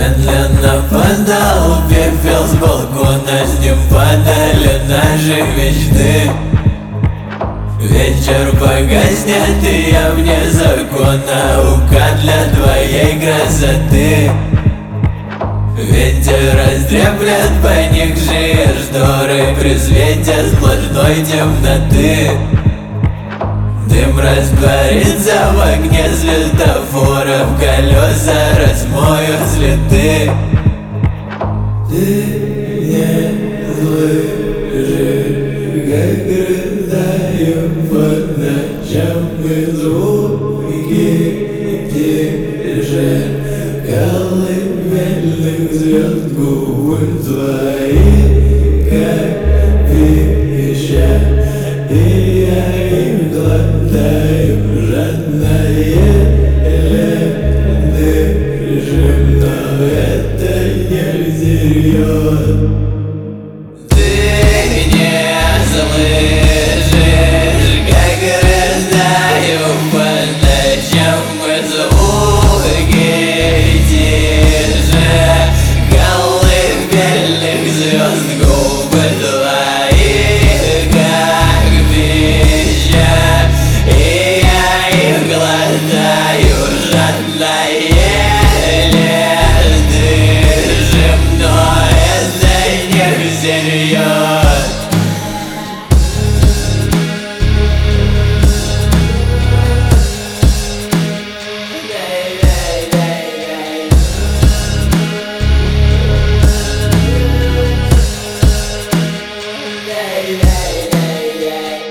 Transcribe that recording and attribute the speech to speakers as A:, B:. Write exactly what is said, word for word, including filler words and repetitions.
A: медленно падал пепел с балкона, с ним падали наши мечты. Вечер погаснет, и я вне закона, укат для твоей красоты. Ветер раздреплет поникшие шторы при свете сплошной темноты. Дым растворится в огне светофоров, колеса размоют следы. Ты не слышишь, как рыдаю по ночам, и звуки тише колыбельных звезд губы твои, как пища, и я им глотаю жадно, еле дышим, но это не всерьез.